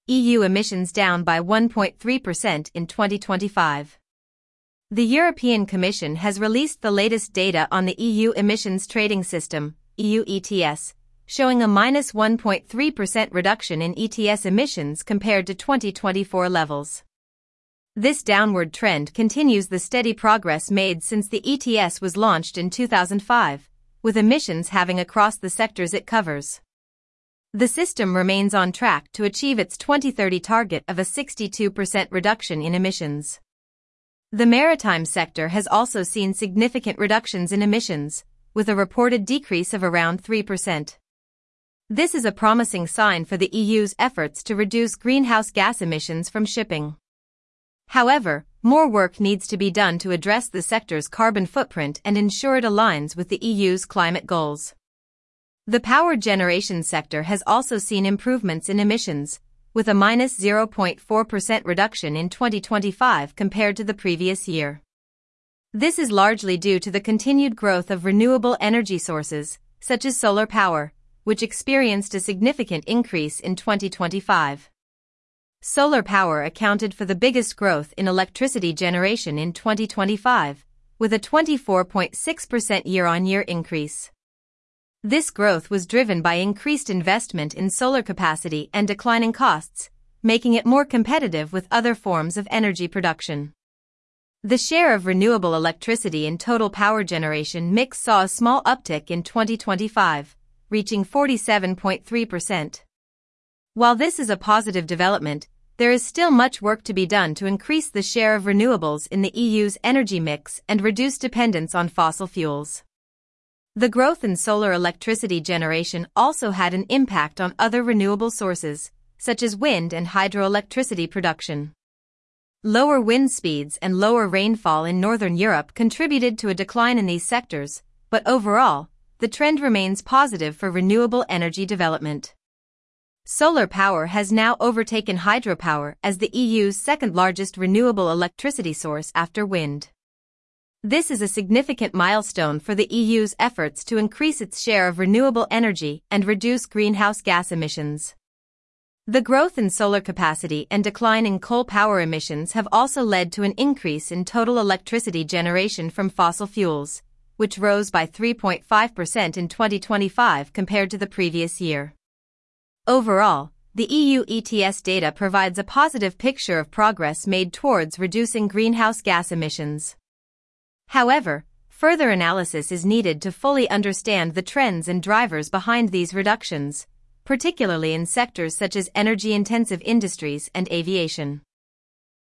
EU emissions down by 1.3% in 2025. The European Commission has released the latest data on the EU Emissions Trading System, EU ETS, showing a minus 1.3% reduction in ETS emissions compared to 2024 levels. This downward trend continues the steady progress made since the ETS was launched in 2005, with emissions halving across the sectors it covers. The system remains on track to achieve its 2030 target of a 62% reduction in emissions. The maritime sector has also seen significant reductions in emissions, with a reported decrease of around 3%. This is a promising sign for the EU's efforts to reduce greenhouse gas emissions from shipping. However, more work needs to be done to address the sector's carbon footprint and ensure it aligns with the EU's climate goals. The power generation sector has also seen improvements in emissions, with a minus 0.4% reduction in 2025 compared to the previous year. This is largely due to the continued growth of renewable energy sources, such as solar power, which experienced a significant increase in 2025. Solar power accounted for the biggest growth in electricity generation in 2025, with a 24.6% year-on-year increase. This growth was driven by increased investment in solar capacity and declining costs, making it more competitive with other forms of energy production. The share of renewable electricity in total power generation mix saw a small uptick in 2025, reaching 47.3%. While this is a positive development, there is still much work to be done to increase the share of renewables in the EU's energy mix and reduce dependence on fossil fuels. The growth in solar electricity generation also had an impact on other renewable sources, such as wind and hydroelectricity production. Lower wind speeds and lower rainfall in Northern Europe contributed to a decline in these sectors, but overall, the trend remains positive for renewable energy development. Solar power has now overtaken hydropower as the EU's second-largest renewable electricity source after wind. This is a significant milestone for the EU's efforts to increase its share of renewable energy and reduce greenhouse gas emissions. The growth in solar capacity and decline in coal power emissions have also led to an increase in total electricity generation from fossil fuels, which rose by 3.5% in 2025 compared to the previous year. Overall, the EU ETS data provides a positive picture of progress made towards reducing greenhouse gas emissions. However, further analysis is needed to fully understand the trends and drivers behind these reductions, particularly in sectors such as energy-intensive industries and aviation.